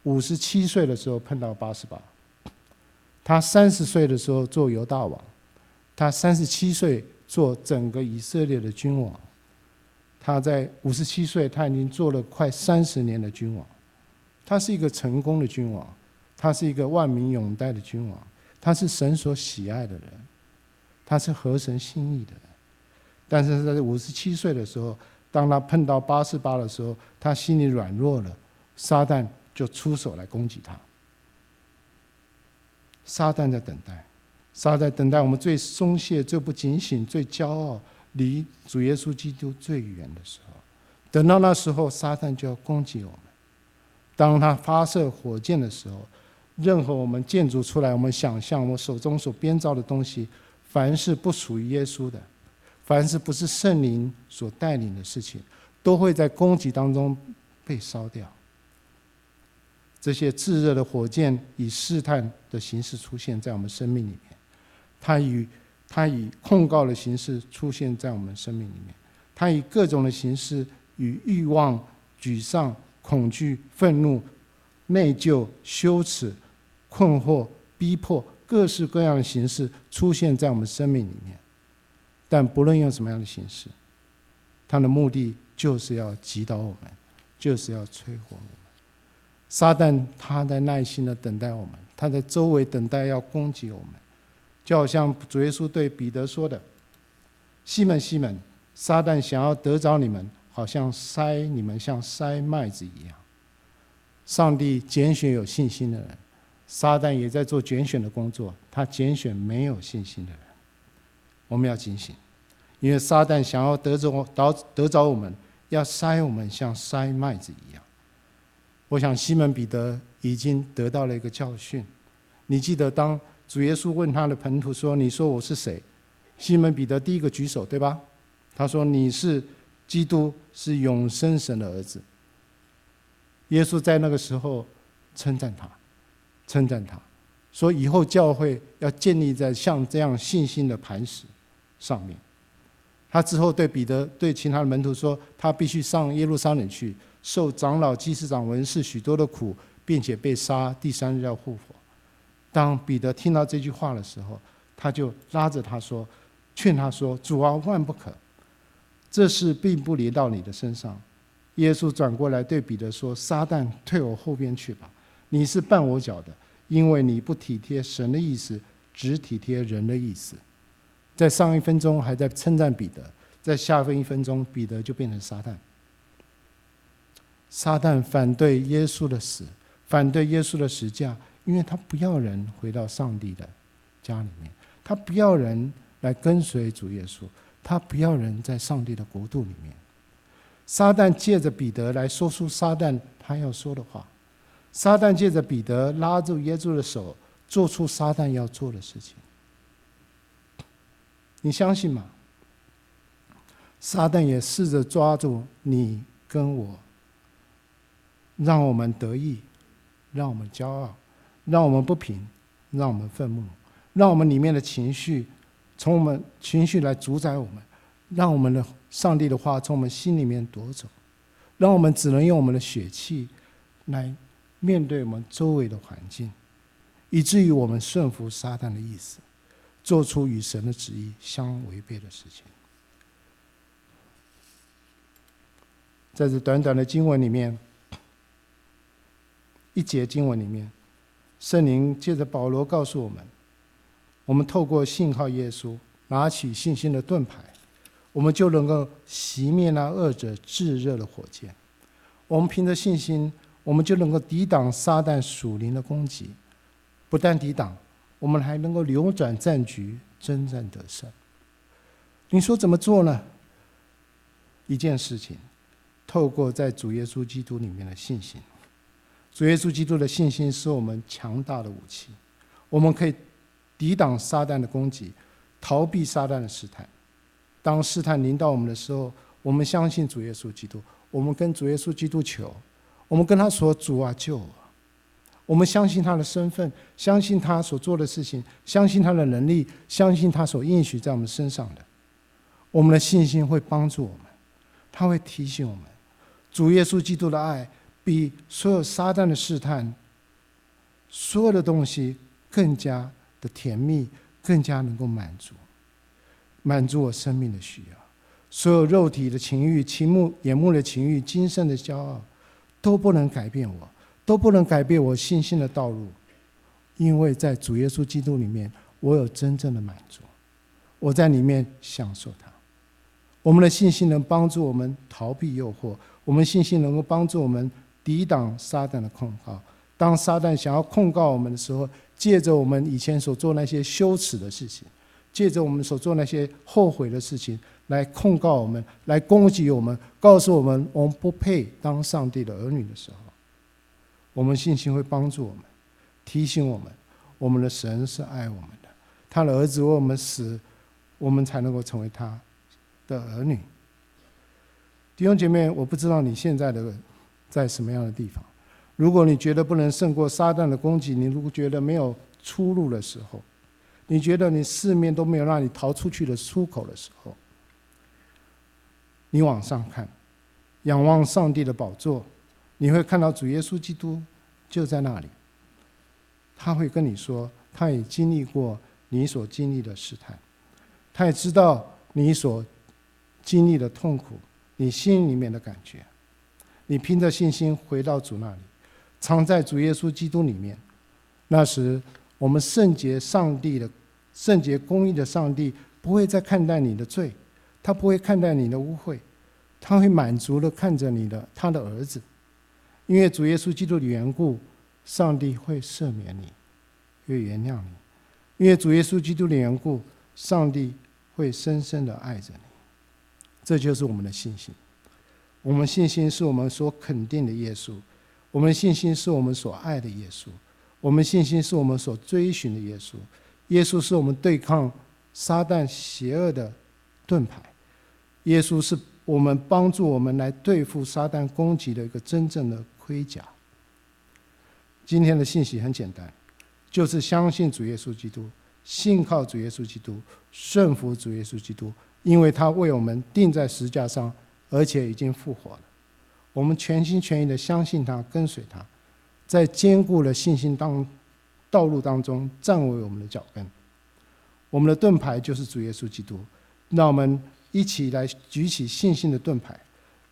57岁的时候碰到88，他30岁的时候做犹大王，他37岁做整个以色列的君王，他在57岁他已经做了快30年的君王。他是一个成功的君王，他是一个万民拥戴的君王，他是神所喜爱的人，他是合神心意的人。但是在57岁的时候，当他碰到88的时候，他心里软弱了，撒旦就出手来攻击他。撒旦在等待，撒旦在等待我们最松懈、最不警醒、最骄傲，离主耶稣基督最远的时候。等到那时候，撒旦就要攻击我们。当他发射火箭的时候，任何我们建筑出来、我们想象、我们手中所编造的东西，凡是不属于耶稣的，凡是不是圣灵所带领的事情，都会在攻击当中被烧掉。这些炙热的火箭以试探的形式出现在我们生命里面，它以控告的形式出现在我们生命里面，它以各种的形式与欲望、沮丧、恐惧、愤怒、内疚、羞耻、困惑、逼迫，各式各样的形式出现在我们生命里面。但不论用什么样的形式，它的目的就是要击倒我们，就是要摧毁我们。撒旦他在耐心的等待我们，他在周围等待要攻击我们，就好像主耶稣对彼得说的：“西门，西门，撒旦想要得着你们，好像筛你们像筛麦子一样。”上帝拣选有信心的人，撒旦也在做拣选的工作，他拣选没有信心的人。我们要警醒，因为撒旦想要得着我们，要筛我们像筛麦子一样。我想西门彼得已经得到了一个教训。你记得当主耶稣问他的门徒说：“你说我是谁？”西门彼得第一个举手，对吧？他说：“你是基督，是永生神的儿子。”耶稣在那个时候称赞他，说以后教会要建立在像这样信心的磐石上面。他之后对彼得、对其他的门徒说，他必须上耶路撒冷去，受长老、祭司长、文士许多的苦，并且被杀，第3日要复活。当彼得听到这句话的时候，他就拉着他说，劝他说：“主啊，万不可，这事并不临到你的身上， 耶稣转过来对彼得说：撒旦，退我后边去吧，你是绊我脚的，因为你不体贴神的意思，只体贴人的意思。在上一分钟还在称赞彼得，在下一分钟彼得就变成撒旦。撒旦反对耶稣的死，反对耶稣的十架，因为他不要人回到上帝的家里面，他不要人来跟随主耶稣，他不要人在上帝的国度里面。撒旦借着彼得来说出撒旦他要说的话，撒旦借着彼得拉住耶稣的手，做出撒旦要做的事情。你相信吗？撒旦也试着抓住你跟我，让我们得意，让我们骄傲，让我们不平，让我们愤怒，让我们里面的情绪从我们情绪来主宰我们，让我们的上帝的话从我们心里面夺走，让我们只能用我们的血气来面对我们周围的环境，以至于我们顺服撒旦的意思，做出与神的旨意相违背的事情。在这短短的经文里面，一节经文里面，圣灵借着保罗告诉我们，我们透过信靠耶稣，拿起信心的盾牌，我们就能够熄灭那恶者炙热的火箭。我们凭着信心，我们就能够抵挡撒旦属灵的攻击。不但抵挡，我们还能够扭转战局，征战得胜。你说怎么做呢？一件事情，透过在主耶稣基督里面的信心。主耶稣基督的信心是我们强大的武器，我们可以抵挡撒旦的攻击，逃避撒旦的试探。当试探临到我们的时候，我们相信主耶稣基督，我们跟主耶稣基督求，我们跟他说：主啊，救我。我们相信他的身份，相信他所做的事情，相信他的能力，相信他所应许在我们身上的。我们的信心会帮助我们，他会提醒我们，主耶稣基督的爱比所有撒旦的试探，所有的东西更加的甜蜜，更加能够满足我生命的需要。所有肉体的情欲、眼目的情欲、今生的骄傲，都不能改变我，都不能改变我信心的道路。因为在主耶稣基督里面，我有真正的满足，我在里面享受它。我们的信心能帮助我们逃避诱惑，我们信心能够帮助我们抵挡撒旦的控告。当撒旦想要控告我们的时候，借着我们以前所做那些羞耻的事情，借着我们所做那些后悔的事情，来控告我们，来攻击我们，告诉我们我们不配当上帝的儿女的时候，我们信心会帮助我们，提醒我们，我们的神是爱我们的，他的儿子为我们死，我们才能够成为他的儿女。弟兄姐妹，我不知道你现在在什么样的地方。如果你觉得不能胜过撒旦的攻击，你如果觉得没有出路的时候，你觉得你四面都没有让你逃出去的出口的时候，你往上看，仰望上帝的宝座，你会看到主耶稣基督就在那里。他会跟你说，他也经历过你所经历的试探，他也知道你所经历的痛苦，你心里面的感觉。你凭着信心回到主那里，藏在主耶稣基督里面。那时我们圣洁公义的上帝不会再看待你的罪，他不会看待你的污秽，他会满足的看着他的儿子。因为主耶稣基督的缘故，上帝会赦免你，会原谅你。因为主耶稣基督的缘故，上帝会深深的爱着你。这就是我们的信心。我们信心是我们所肯定的耶稣，我们信心是我们所爱的耶稣，我们信心是我们所追寻的耶稣。耶稣是我们对抗撒旦邪恶的盾牌，耶稣是我们帮助我们来对付撒旦攻击的一个真正的盔甲。今天的信息很简单，就是相信主耶稣基督，信靠主耶稣基督，顺服主耶稣基督，因为他为我们钉在十字架上，而且已经复活了。我们全心全意的相信他，跟随他，在坚固的信心道路当中站稳我们的脚跟。我们的盾牌就是主耶稣基督，让我们一起来举起信心的盾牌，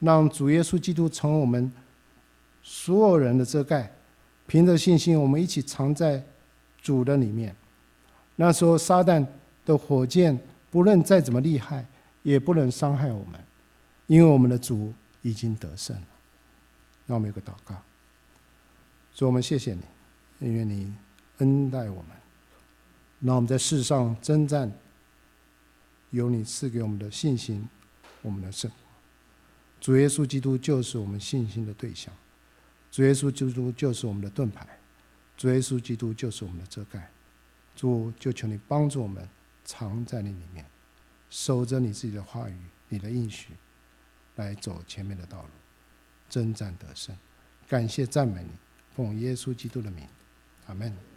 让主耶稣基督成为我们所有人的遮盖。凭着信心，我们一起藏在主的里面。那时候撒旦的火箭不论再怎么厉害，也不能伤害我们，因为我们的主已经得胜了。让我们有个祷告。主，我们谢谢你，因为你恩待我们，让我们在世上征战，有你赐给我们的信心，我们的生活。主耶稣基督就是我们信心的对象，主耶稣基督就是我们的盾牌，主耶稣基督就是我们的遮盖。主，就求你帮助我们藏在你里面，守着你自己的话语，你的应许，来走前面的道路，征战得胜。感谢赞美你，奉耶稣基督的名，阿们。